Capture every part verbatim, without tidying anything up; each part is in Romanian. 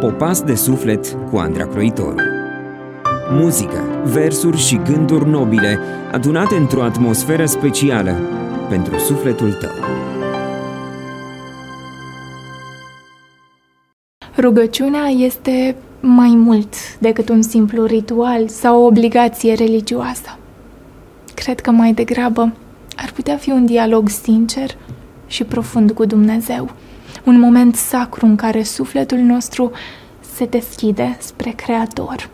Popas de suflet cu Andra Croitoru. Muzică, versuri și gânduri nobile adunate într-o atmosferă specială pentru sufletul tău. Rugăciunea este mai mult decât un simplu ritual sau o obligație religioasă. Cred că mai degrabă ar putea fi un dialog sincer și profund cu Dumnezeu, un moment sacru în care sufletul nostru se deschide spre Creator.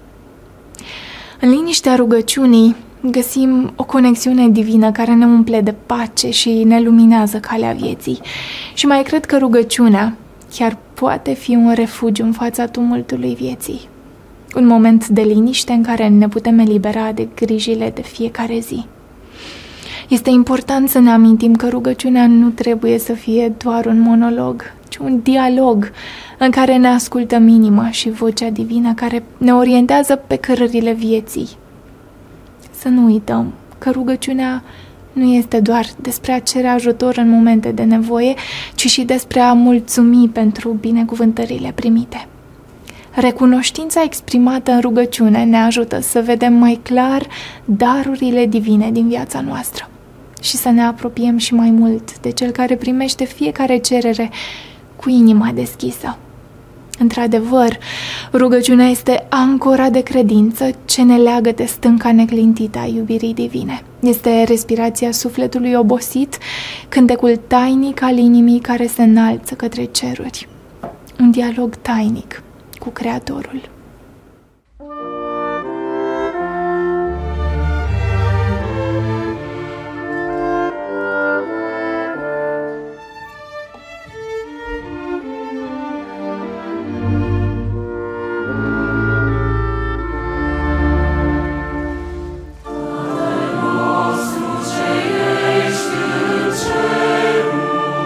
În liniștea rugăciunii găsim o conexiune divină care ne umple de pace și ne luminează calea vieții. Și mai cred că rugăciunea chiar poate fi un refugiu în fața tumultului vieții. Un moment de liniște în care ne putem elibera de grijile de fiecare zi. Este important să ne amintim că rugăciunea nu trebuie să fie doar un monolog, ci un dialog în care ne ascultăm inima și vocea divină care ne orientează pe cărările vieții. Să nu uităm că rugăciunea nu este doar despre a cere ajutor în momente de nevoie, ci și despre a mulțumi pentru binecuvântările primite. Recunoștința exprimată în rugăciune ne ajută să vedem mai clar darurile divine din viața noastră și să ne apropiem și mai mult de Cel care primește fiecare cerere cu inima deschisă. Într-adevăr, rugăciunea este ancora de credință ce ne leagă de stânca neclintită a iubirii divine. Este respirația sufletului obosit, cântecul tainic al inimii care se înalță către ceruri. Un dialog tainic cu Creatorul.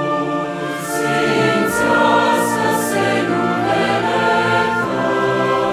Sfințească-se numele Tău.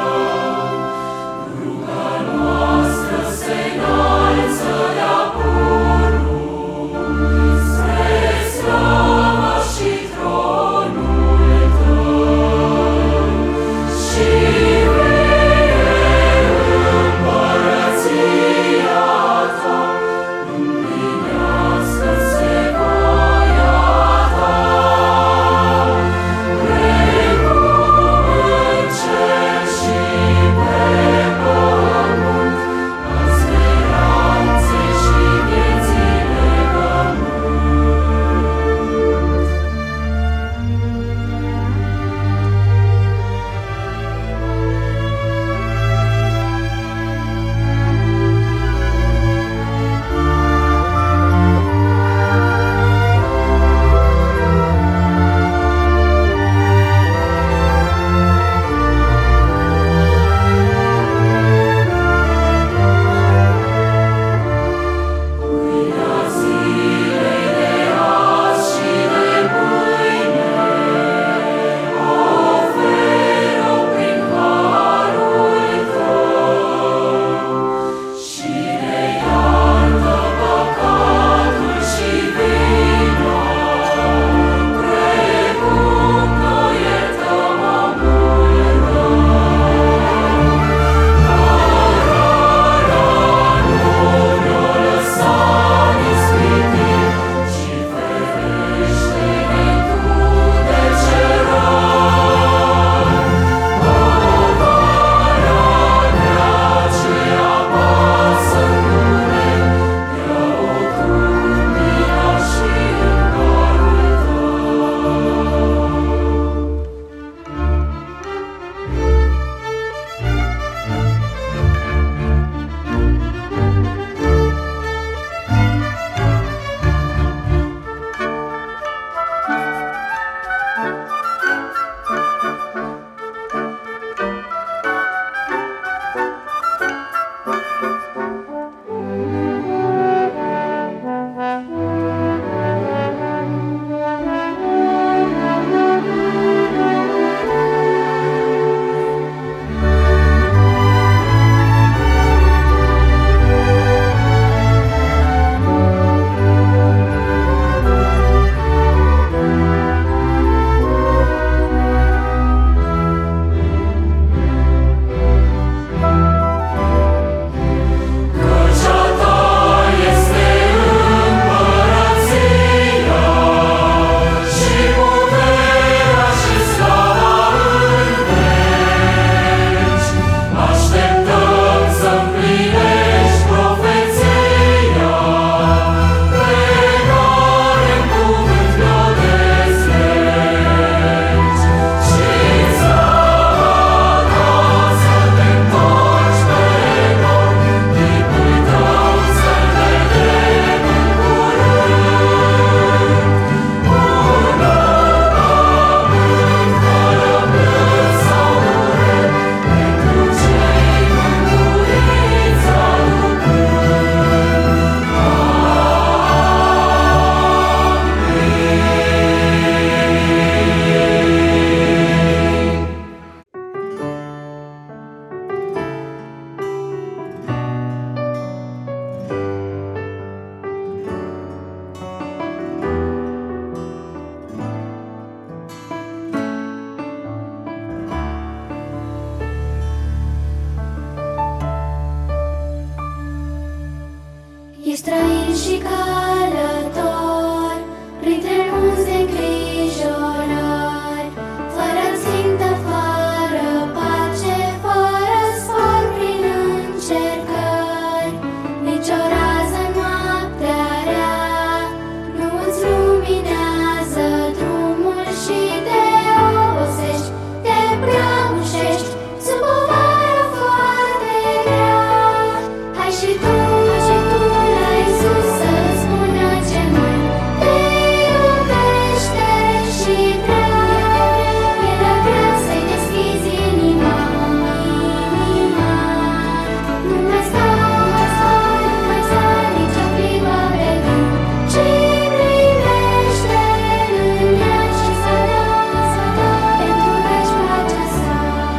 străin și călător, printre munți de îngrijorări, fără țintă, fără pace, fără spor prin încercări. Nici o rază noaptea rea nu-ți luminează drumul și te obosești, te prăbușești sub o vară foarte grea. Hai și tu, hai și tu la Iisus să spună ce mult te iubește și vrea. El ar vrea să-i deschizi inima, inima. Nu mai sta, nu mai sta, nu mai sta nici o clipă pe gând, ci privește în ea și să dea, să dea pentru veci pacea sa.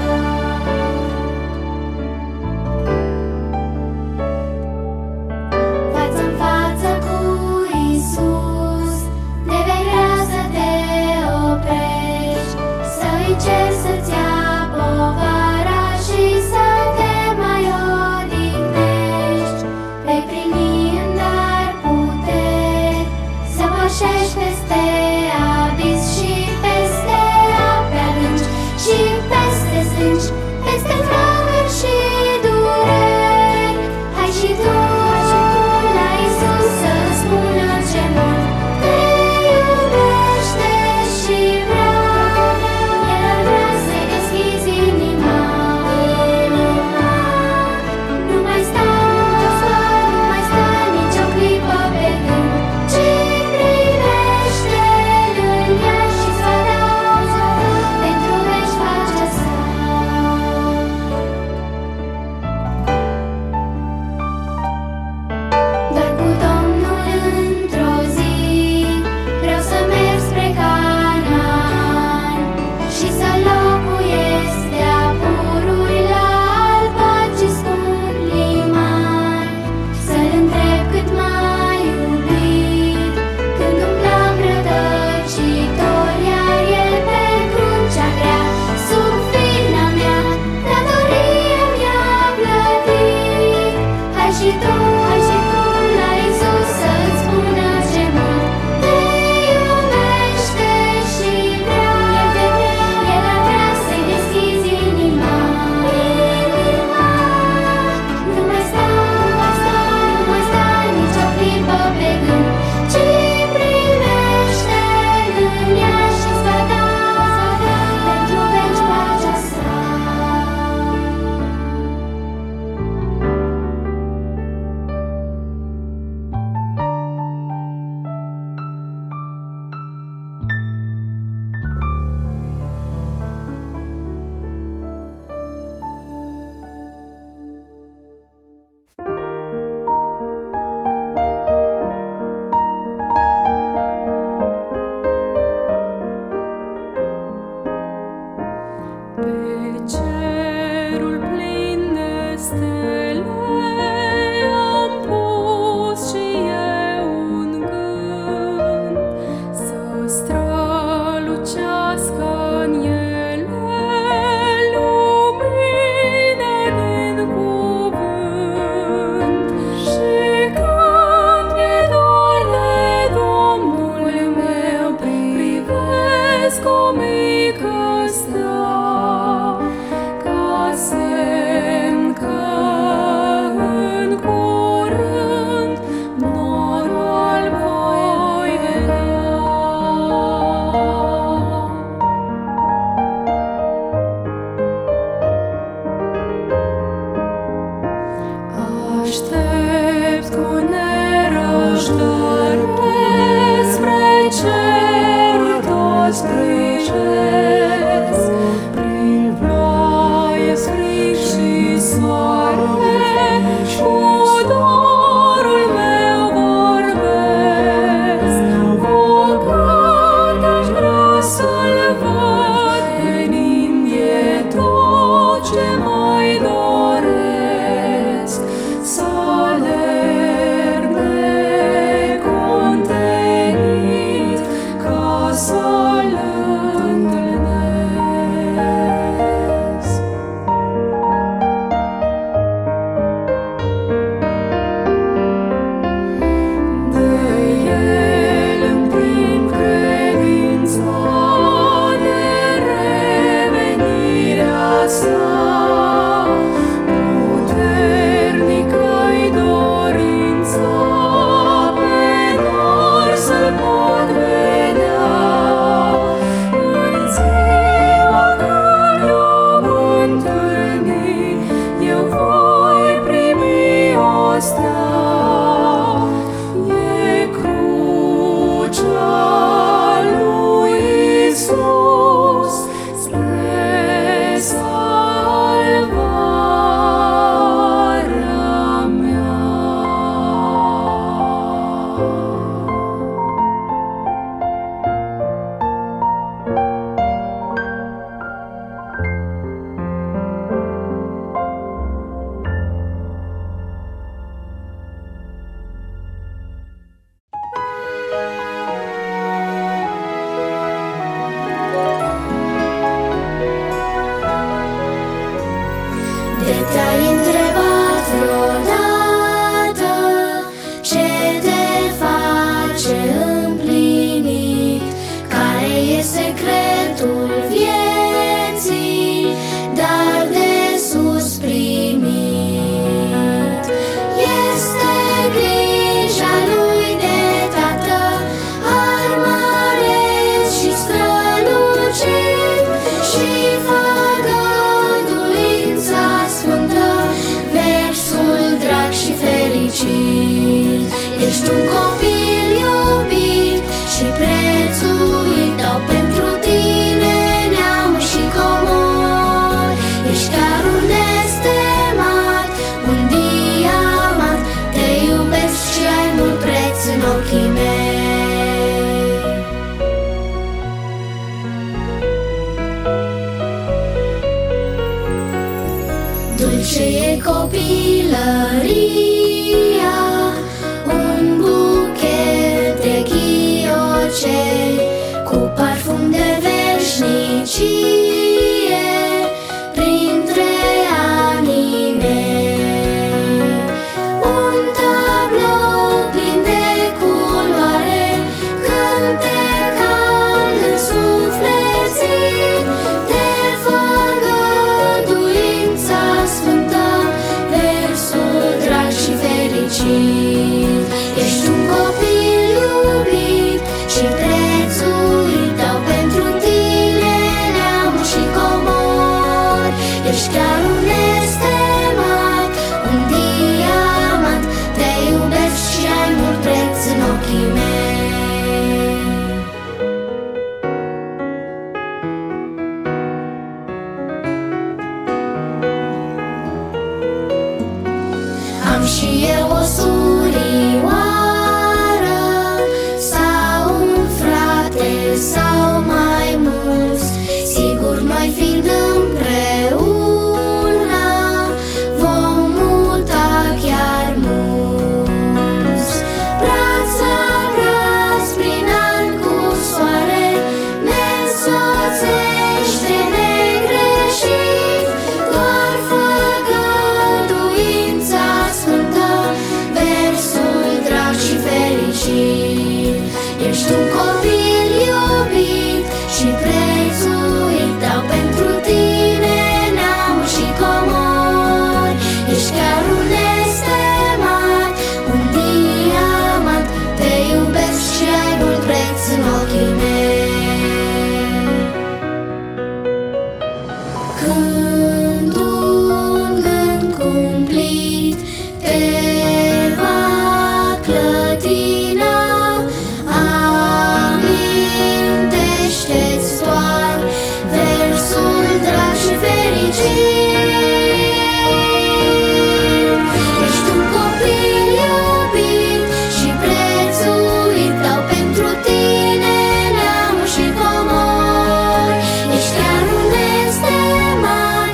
Față-n față cu Iisus, de vei vrea să te oprești, să-i ceri să-ți ia povara și să te mai odihnești. Vei primi în dar puteri, să pășești peste abis și peste ape adânci și peste sângi, peste flacări și dureri. Hai și tu, hai și tu la Iisus să spună ce mult te iubește și vrea. El ar vrea să-i deschizi inima, inima. Nu mai sta, nu mai sta, nu mai sta nici o clipă pe gând, ci privește în ea și să dea, să dea pentru veci pacea sa. Doar cu Domnul într-o zi vreau să merg spre Canaan și să locuiesc de-a pururi la al păcii scump liman. Să-L întreb cât m-a iubit când umblam rătăcitor, iar El pe crucea grea sub vina mea datorie mi-a plătit. Hai și tu, hai și tu la Iisus să-ți spună ce mult te iubește și vrea. El ar vrea să-i deschizi inima, inima. Nu mai sta, nu mai sta, nu mai sta nici o clipă pe gând, ci privește în ea și-ți va da, să dea pentru veci pacea sa. Pe cerul plin de stele am pus și eu un gând, să strălucească-n ele lumine din cuvânt. Și când mi-e dor de Domnul meu, privesc o mică stea, ca semn că în curând norul voi vedea. Aștept cu nerăbdare spre cerul tot privesc, prin ploaie, frig și soare, cu dorul meu vorbesc. Oricând aș vrea să-L văd, venind e tot ce mai doresc, să alerg necontenit ca să-L întâlnesc. Dulce e copilăria, un buchet de ghiocei cu parfum de veșnicie printre anii mei. Un tablou plin de culoare, cântecal însuflețit de făgăduința sfântă, versul drag și fericit. Ești un copil iubit și prețuit, dau pentru tine neamuri și comori. Ești chiar un estemat, un diamant, te iubesc și ai mult preț în ochii mei. Am și eu o surioară sau un frate sau mai mulți. Sigur, noi fiind împreună vom muta chiar mulți. Braț la braț prin ani cu soare ne însoțește negreșit doar făgăduința sfântă, versul drag și fericit. Ești un copil iubit și prețuit, dau pentru tine neamuri și comori. Ești chiar un estemat, un diamant, te iubesc și ai mult preț în ochii mei. Când un gând cumplit te va clătina, amintește-ți doar versul drag și fericit. Ești un copil iubit și prețuit, dau pentru tine neamuri și comori. Ești chiar un estemat,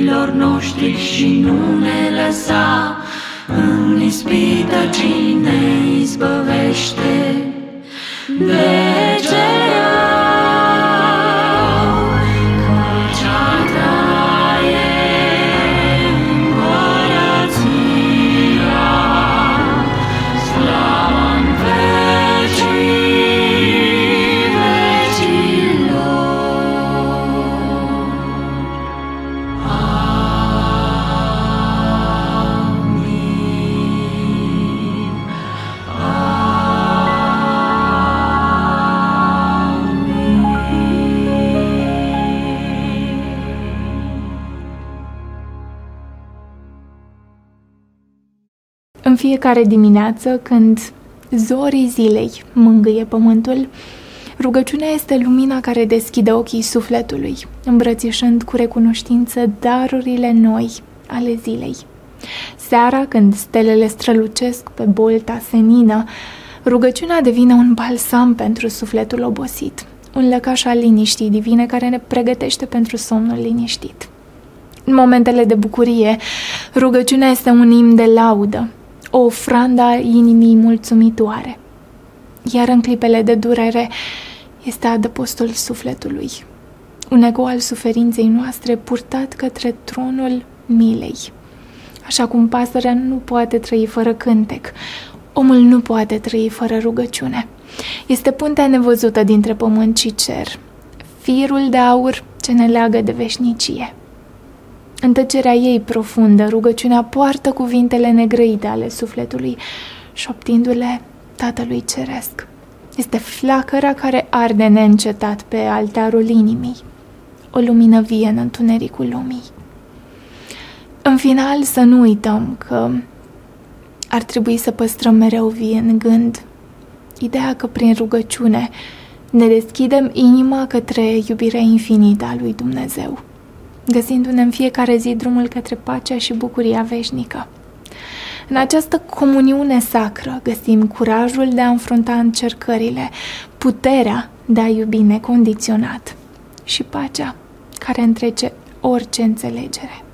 vrăjitorilor noștri și nu ne lăsa în ispită, ci ne izbăvește de cel rău, căci a ta e împărăția, slava-n vecii vecilor. În fiecare dimineață, când zorii zilei mângâie pământul, rugăciunea este lumina care deschide ochii sufletului, îmbrățișând cu recunoștință darurile noi ale zilei. Seara, când stelele strălucesc pe bolta senină, rugăciunea devine un balsam pentru sufletul obosit, un lăcaș al liniștii divine care ne pregătește pentru somnul liniștit. În momentele de bucurie, rugăciunea este un imn de laudă, o ofrandă a inimii mulțumitoare. Iar în clipele de durere este adăpostul sufletului, un eco al suferinței noastre purtat către tronul milei. Așa cum pasărea nu poate trăi fără cântec, omul nu poate trăi fără rugăciune. Este puntea nevăzută dintre pământ și cer, firul de aur ce ne leagă de veșnicie. În tăcerea ei profundă, rugăciunea poartă cuvintele negrăite ale sufletului, șoptindu-le Tatălui Ceresc. Este flacăra care arde neîncetat pe altarul inimii, o lumină vie în întunericul lumii. În final, să nu uităm că ar trebui să păstrăm mereu vie în gând ideea că prin rugăciune ne deschidem inima către iubirea infinită a lui Dumnezeu, găsindu-ne în fiecare zi drumul către pacea și bucuria veșnică. În această comuniune sacră găsim curajul de a înfrunta încercările, puterea de a iubi necondiționat și pacea care întrece orice înțelegere.